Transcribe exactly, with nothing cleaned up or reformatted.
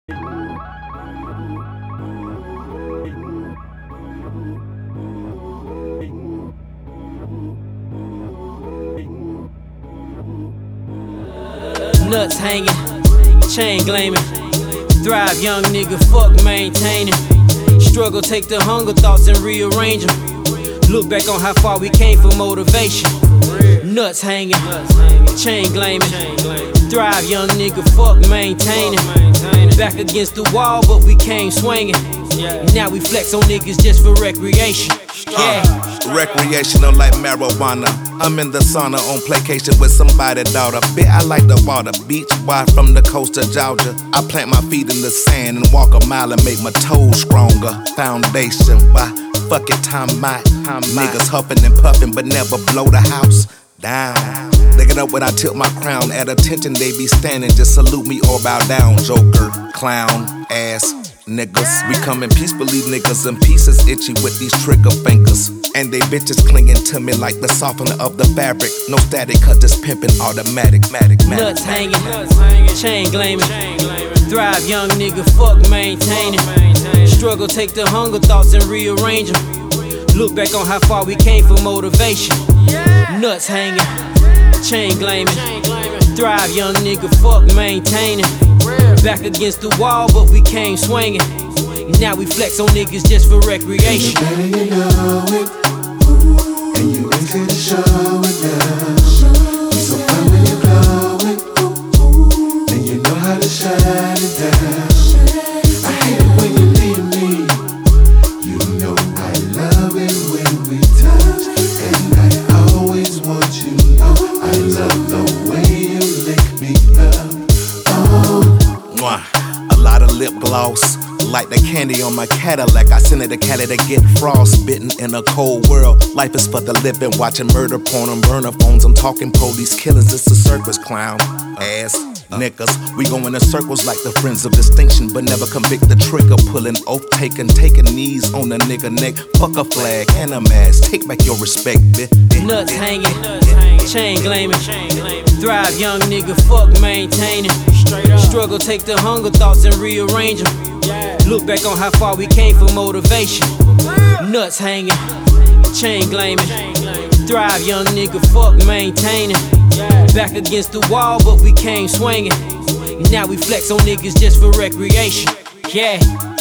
Nuts hanging, chain gleaming. Thrive, young nigga, fuck maintaining. Struggle, take the hunger thoughts and rearrange them. Look back on how far we came for motivation. Nuts hanging, chain gleaming. Thrive, young nigga, fuck maintaining. Back against the wall, but we came swinging. Now we flex on niggas just for recreation. Yeah. Uh, recreational like marijuana. I'm in the sauna on placation with somebody daughter. Bit I like the water, beach boy from the coast of Georgia. I plant my feet in the sand and walk a mile and make my toes stronger. Foundation, why? Fuck it, time out. Niggas huffing and puffing but never blow the house down. They get up when I tilt my crown. At attention they be standing, just salute me or bow down. Joker, clown, ass niggas. We come in peace, believe niggas in pieces, itchy with these trigger fingers. And they bitches clinging to me like the softener of the fabric. No static, cut this pimpin' automatic, matic, matic. Nuts hanging, chain gleaming. Thrive, young nigga, fuck maintaining. Struggle, take the hunger thoughts and rearrange them. Look back on how far we came for motivation. Nuts hanging, chain gleaming. Thrive, young nigga, fuck maintaining. Back against the wall, but we came swinging. Now we flex on niggas just for recreation. And you know it, and you ain't scared to show it now. You so fine when you glow it, and you know how to shut it down. I hate it when you leave me. You know I love it when we touch, and I always want you to know I love the way you lick me up. Oh. A lot of lip gloss, like the candy on my Cadillac. I send it to Cali to get frostbitten in a cold world. Life is for the living, watching murder porn on burner phones. I'm talking police killers, it's a circus clown. Ass niggas, we go in circles like the friends of distinction, but never convict the trigger. Pulling oath taking, taking knees on a nigga neck. Fuck a flag and a mask, take back your respect, bitch. Nuts hanging, chain gleaming. Thrive, young nigga, fuck maintaining. Struggle, take the hunger thoughts and rearrange them. Look back on how far we came for motivation. Nuts hanging, chain gleaming. Thrive, young nigga, fuck maintaining. Back against the wall, but we came swinging. Now we flex on niggas just for recreation. Yeah.